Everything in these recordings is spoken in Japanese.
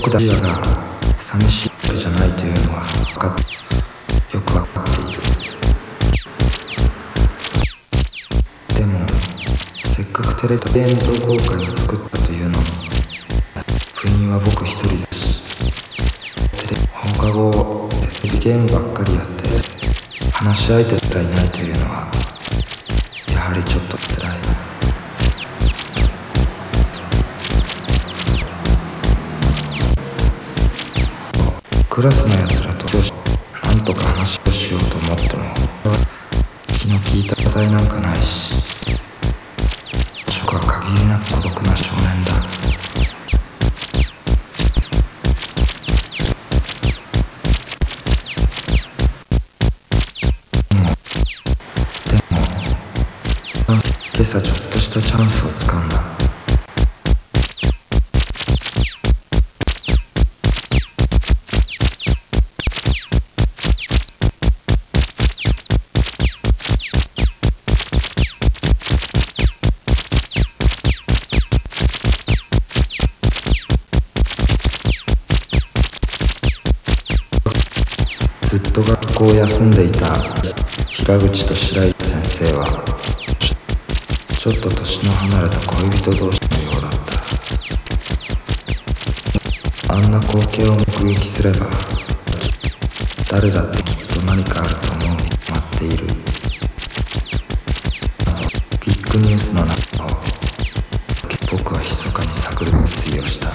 僕たちが寂しいわけじゃないというのはよくわかっている。でもせっかくテレビ演奏公開を作ったというのに部員は僕一人だし、放課後テレビゲームばっかりやって話し相手すらいないというのはやはりちょっと辛い。クラスのやつらとなんとか話をしようと思っても気の利いた答えなんかないし、僕は限りなく孤独な少年だ。今朝ちょっとしたチャンスをつかんだ。ずっと学校を休んでいた平口と白井先生はちょっと年の離れた恋人同士のようだった。あんな光景を目撃すれば誰だってきっと何かあると思うに決まっている。ビッグニュースの中を僕は密かに探る決意をした。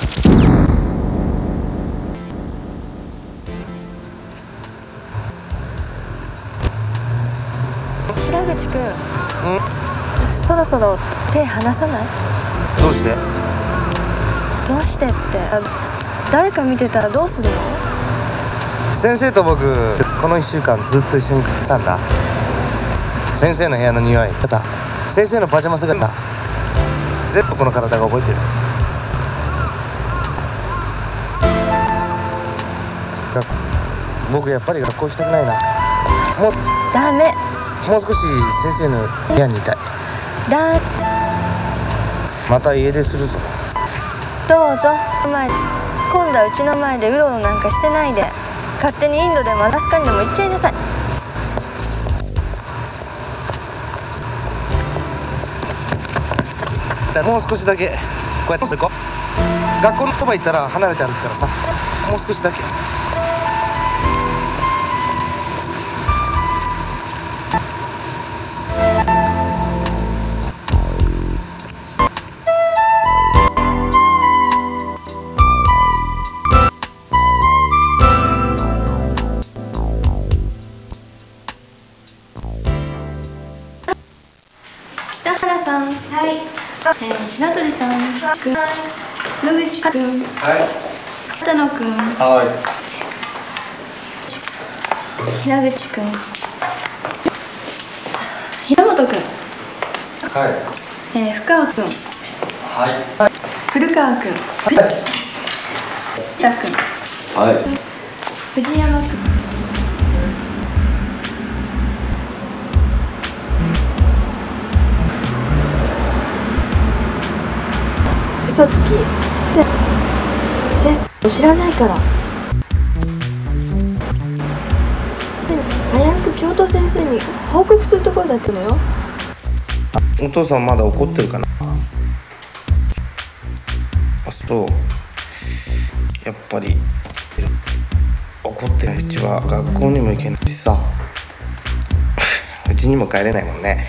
平口くん、そろそろ手離さない？ どうして？ どうしてって誰か見てたらどうするの？ 先生と僕この1週間ずっと一緒に暮らしたんだ。先生の部屋の匂い、また先生のパジャマ姿、全部この体が覚えてる。僕やっぱり学校行きたくないな。もうダメ。 もう少し先生の部屋にいたい。また家出するぞ。 どうぞ。今度はうちの前でうろうろなんかしてないで、勝手にインドでもアラスカにでも行っちゃいなさい。 もう少しだけこうやって行こう。学校のそば行ったら離れて歩くからさ、もう少しだけ。 北原さん、はい。白鳥さん、野口くん、はい。片野くん、はい。平口くん、平本くん、はい。深川くん、はい。古川くん、はい。田くん、はい。藤山くん。嘘つき。先生知らないから。早く教頭先生に報告するところだったのよ。 お父さんまだ怒ってるかな。そう、やっぱり怒ってるうちは学校にも行けないしさ、うちにも帰れないもんね。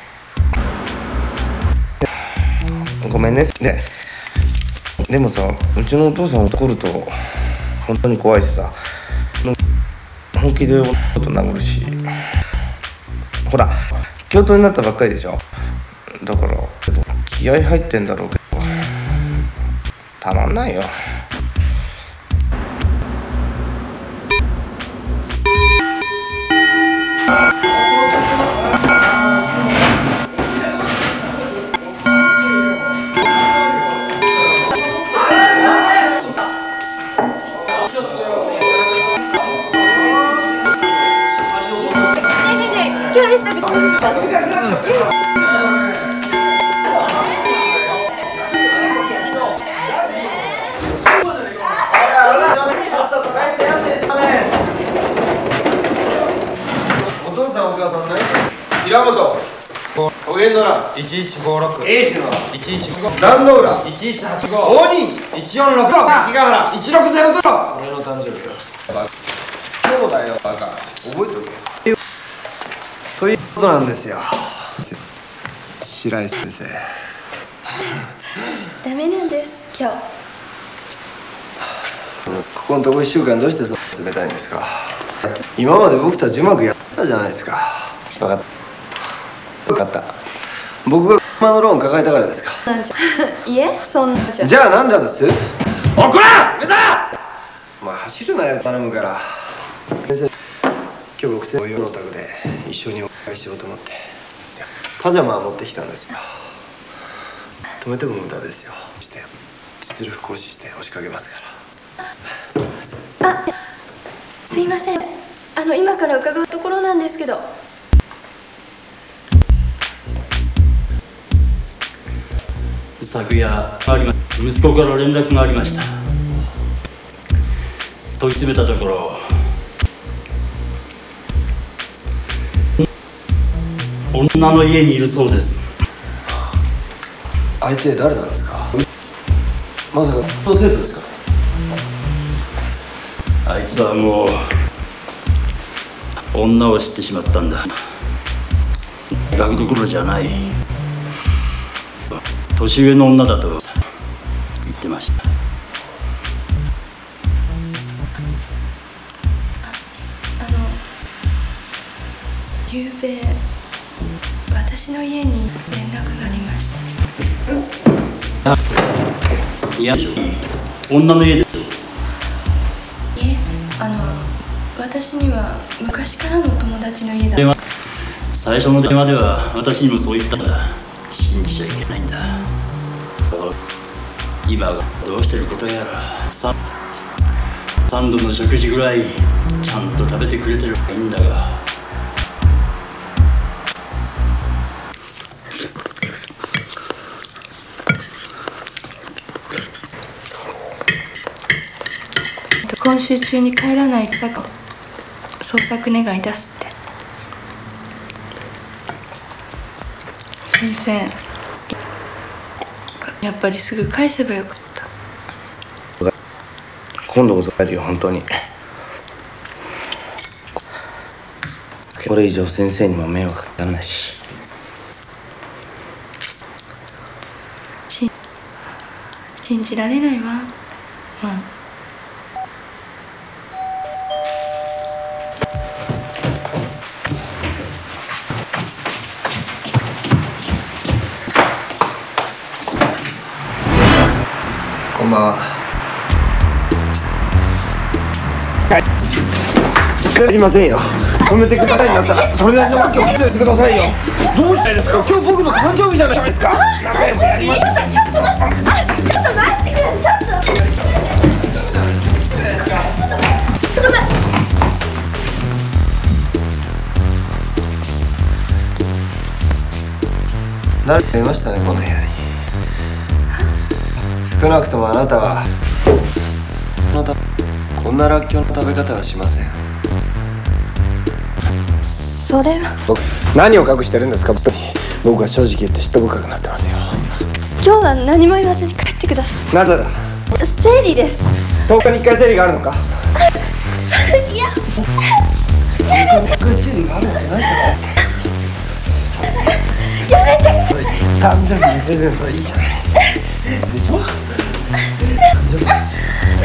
ごめんね。でもさ、うちのお父さん怒ると本当に怖いしさ、本気でこと殴るし、ほら教頭になったばっかりでしょ。だから気合入ってんだろうけどたまんないよ。 お母さんね。平本おげんのら 1156 エイジのら 1155 壇ノ浦 1185 大人 146関ヶ原1600 俺の誕生日だ。そうだよバカ、覚えとけ。ということなんですよ、白石先生。 ダメなんです今日。 ここのとこ1週間どうしてそう冷たいんですか。今まで僕たちうまくやってたじゃないですか。分かった分かった。僕が車のローン抱えたからですか。 なんじゃいえ、そんなんじゃ。 じゃあなんだんです。おこら目だ。まあ走るなよ頼むから。先生、今日僕先生のお宅で一緒にお会いしようと思ってパジャマを持ってきたんですよ。止めても無駄ですよ。して実力行使して押しかけますから。 あ、すいません、今から伺うところなんですけど。 昨夜息子から連絡がありました。問い詰めたところ、女の家にいるそうです。 相手誰なんですか。まさか生徒ですか。 あいつはもう女を知ってしまったんだ。ガキどころじゃない、年上の女だと言ってました。 ゆうべ私の家に連絡がありました。 いや、女の家です。 いえ、私には昔からの友達の家だ。 最初の電話では私にもそう言ったんだ。信じちゃいけないんだ。今どうしてることやら、3度の食事ぐらいちゃんと食べてくれてればいいんだが。 今週中に帰らないと捜索願い出すって。先生、やっぱりすぐ返せばよかった。 今度こそ帰るよ本当に。これ以上先生にも迷惑かからないし。 信じられないわ。 こんばんは。帰りませんよ。止めてください。なったらそれなりの訳を聞かせてくださいよ。どうしたいですか。今日僕の誕生日じゃないですか。仲良くやりましょう。 ちょっと待ってください。ちょっと待って。 誰かいましたねこの部屋に。少なくともあなたはこんならっきょうの食べ方はしません。 それは何を隠してるんですか。僕は正直言って嫉妬深くなってますよ。 今日は何も言わずに帰ってください。 なぜだ。 生理です。 10日に1回生理があるのか。 いや、 10日に1回生理があるわけないじゃないですか。 やめて。 誕生日にプレゼントはいいじゃないでしょ。誕生日ですよ。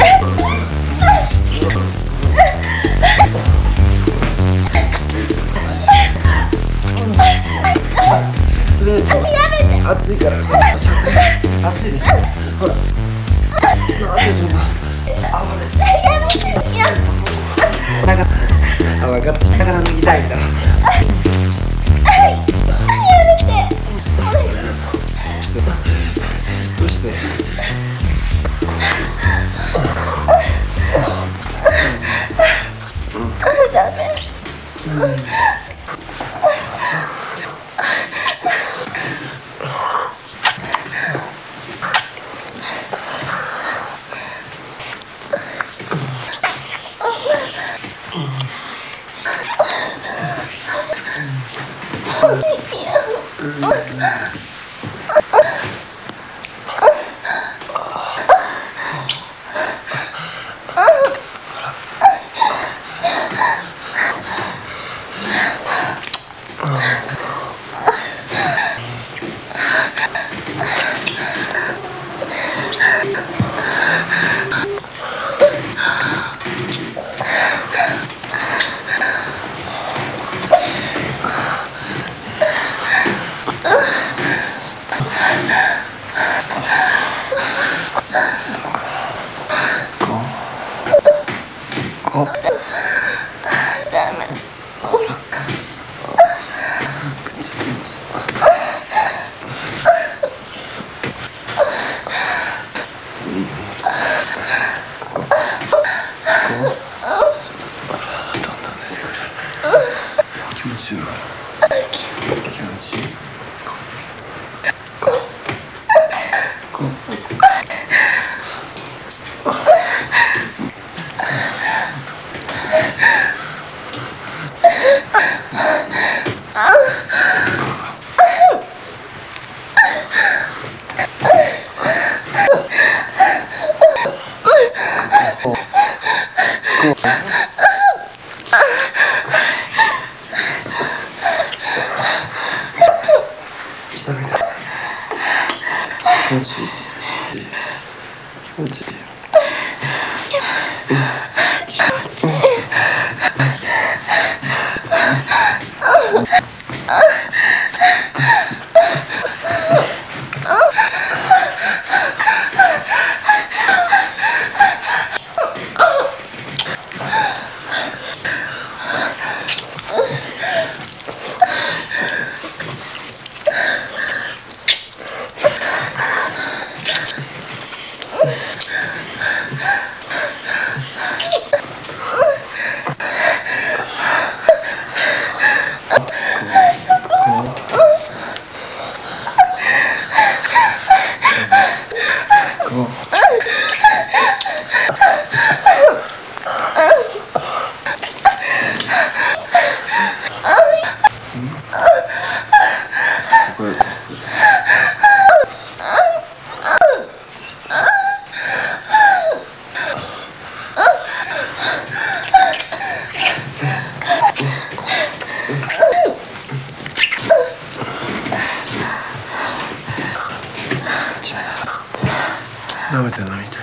とりあえず暑いから寝ましょうね。暑いでしょ。ほらなんでそんな暴れて。 やめて。いや、 分かった。下から脱ぎたいんだ。どうして。 ダメ。 気持ちいい。気持ちいい。舐めてるの見てる。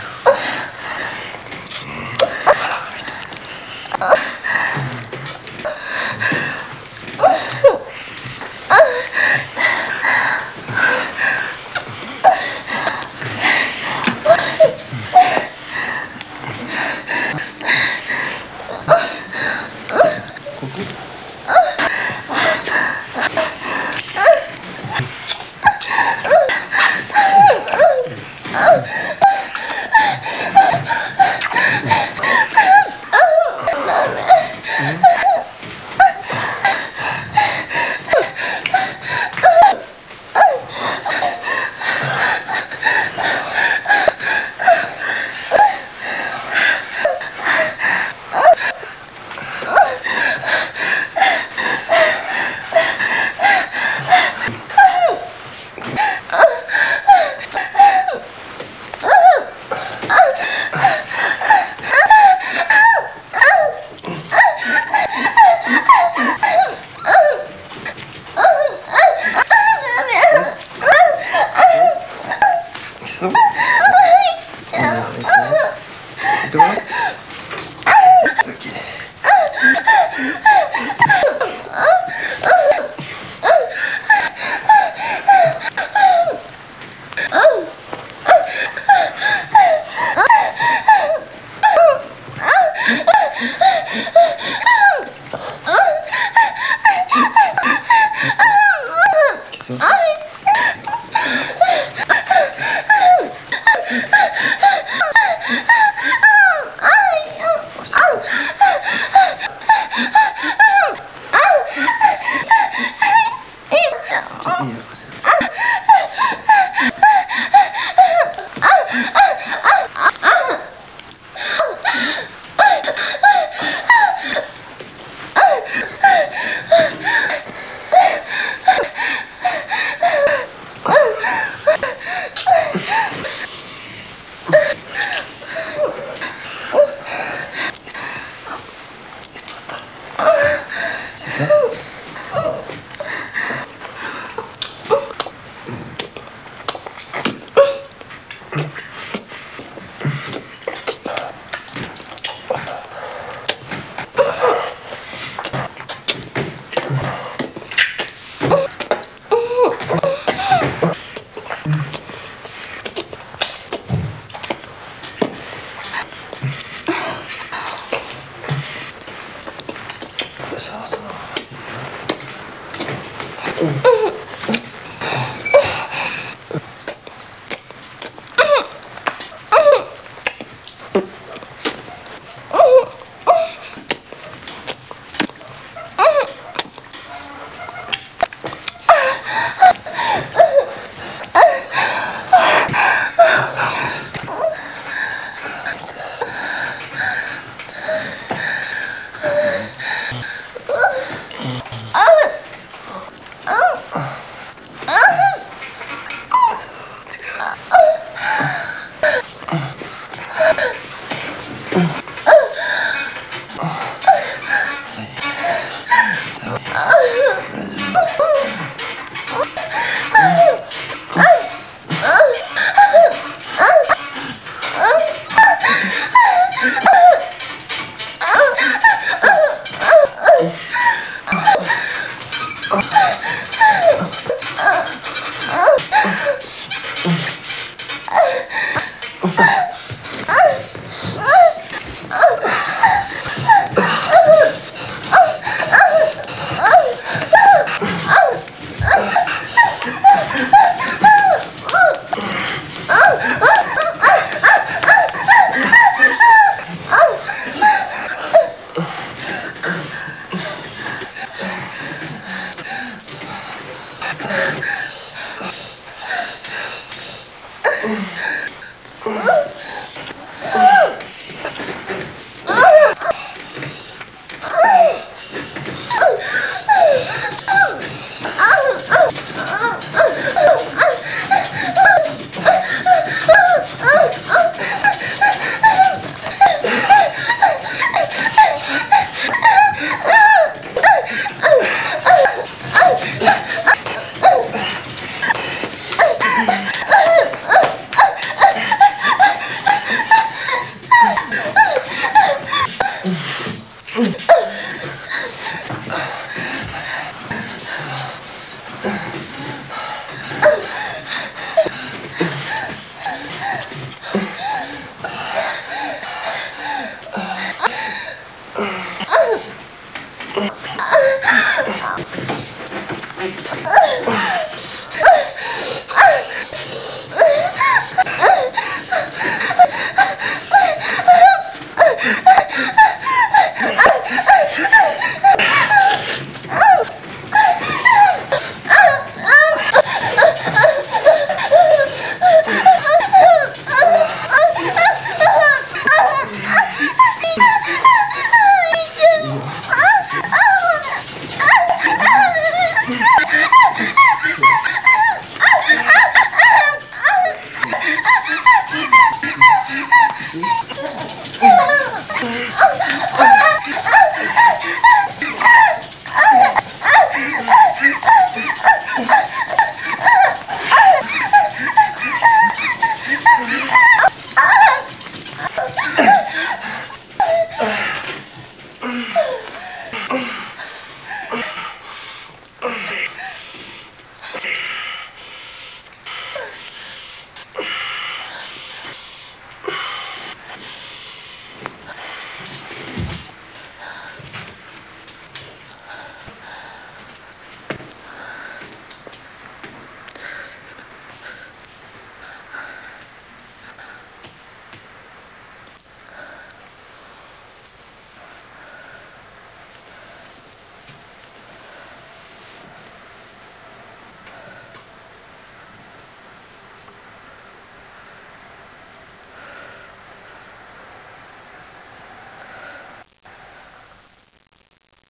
あ